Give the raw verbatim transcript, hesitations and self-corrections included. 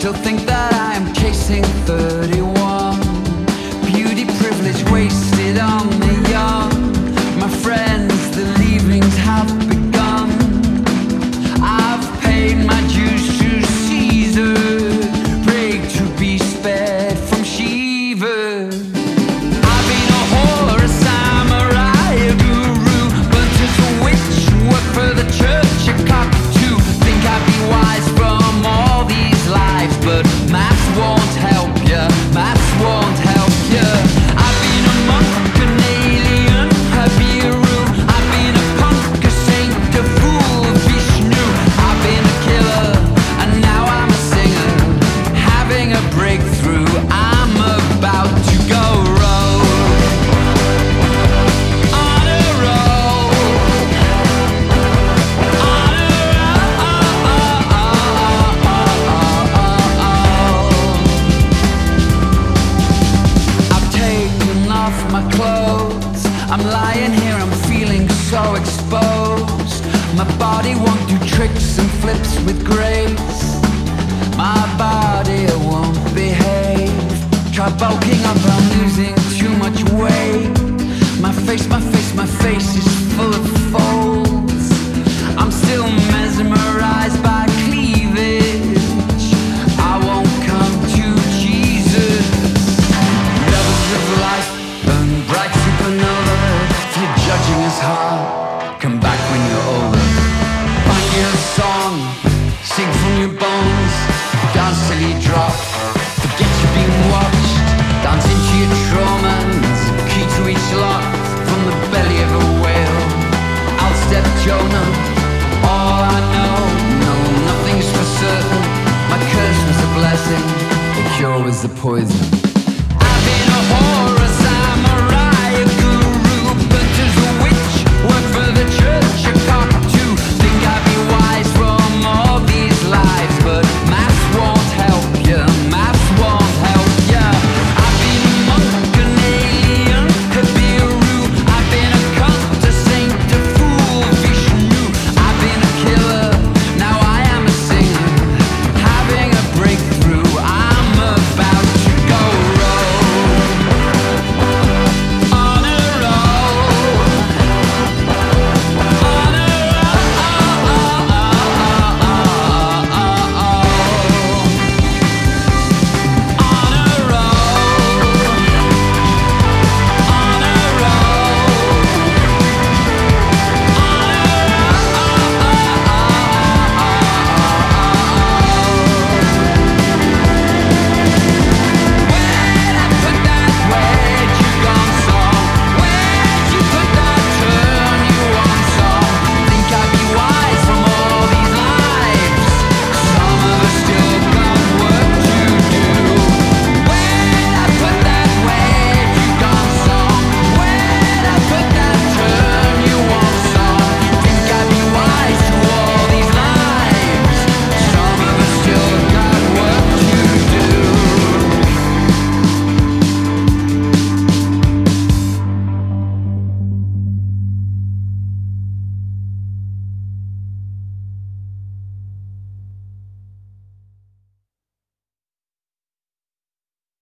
still think that I am chasing thirty-one. Beauty privilege wasted on the young. My friends, the leavings have begun. I've paid my dues to Caesar, prayed to be spared from Shiva. I've been a whore, a samurai, a guru, burnt as a witch, worked for the church, a cockatoo. Think I'd be wise from all these lives, but maths won't help ya, maths won't help ya. I've been a monk, an alien, a Biru. I've been a punk, a saint, a fool, a Vishnu. I've been a killer, and now I'm a singer, having a breakthrough. I'm about to go rogue, on a roll, on a roll. I've taken off my clothes, I'm lying here, I'm feeling so exposed. My body won't do tricks and flips with grace. My body won't behave. Try bulking up, I'm losing too much weight. My face, my face, my face is full of folds. I'm still mesmerized by cleavage. I won't come to Jesus. Levels of life burn bright supernova. If you're judging us hard, come back when you're older. Find your song, sing from your bones. Dance till you drop, forget you're being watched. Dance into your traumas, key to each lock. From the belly of a whale, I'll step Jonah. All I know, no, nothing's for certain. My curse was a blessing, the cure was the poison. I've been a whore,